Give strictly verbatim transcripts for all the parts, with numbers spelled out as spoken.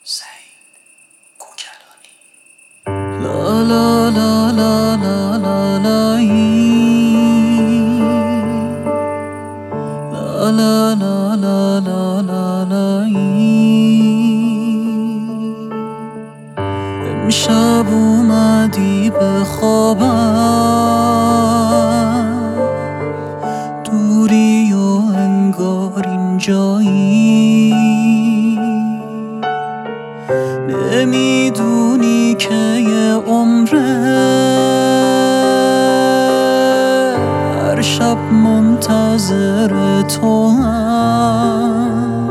سعید کوکلانی. لا لا لا لا لا لا لایی لا لا لا لا لا لا لایی امشب اومدی به خوابم، دوری و انگار اینجایی، نمیدونی که یه عمره هر شب منتظر تو هم،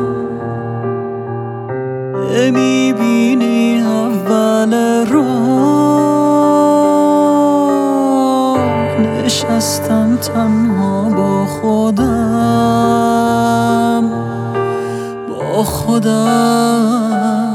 نمیبینی اول راه نشستم تنها با خودم با خودم.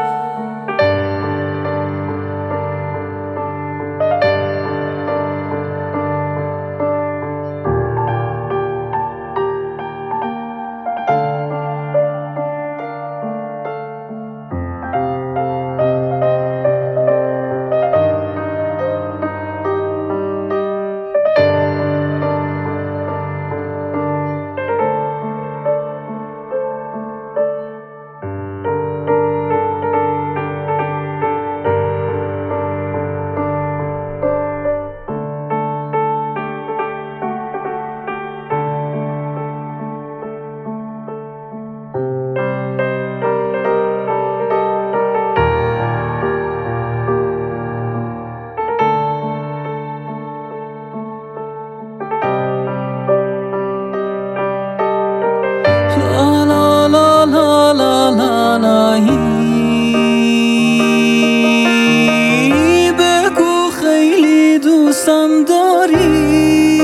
بگو خیلی دوستم داری،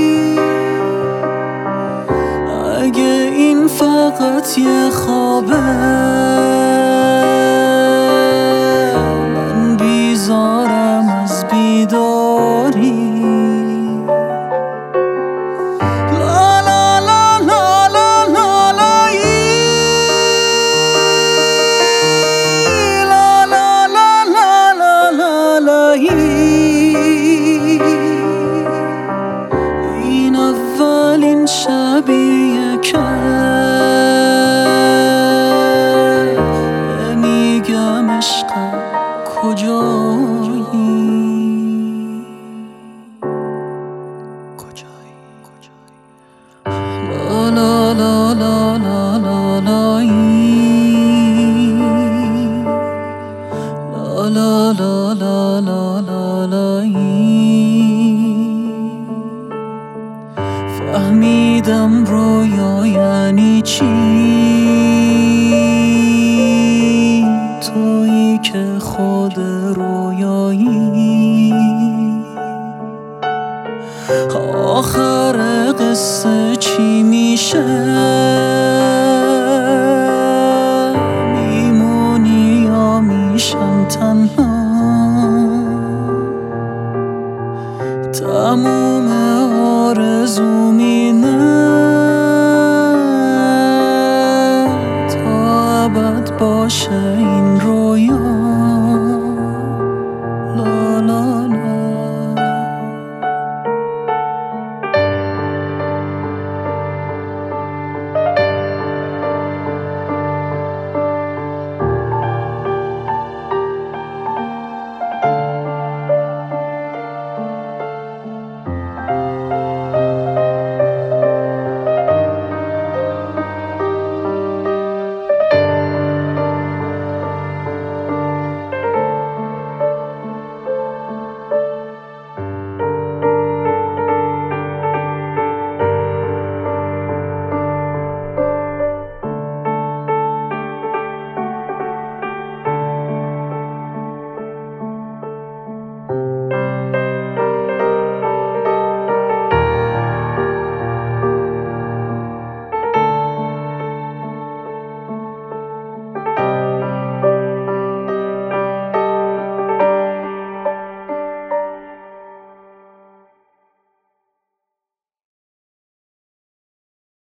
اگه این فقط یه خوابه من بیزارم از بیداری. این اولین شبیه که میگم عشقم کجایی، کجایی لا لا لا لا لا لا لایی لا لا لا لا لا لا لایی. فهمیدم رویا یعنی چی، تویی که خود رویایی. آخر قصه چی میشه، میمونی یا میشم تنها، تموم آرزوم اینه تا ابد باشه این رویا. لا لا لا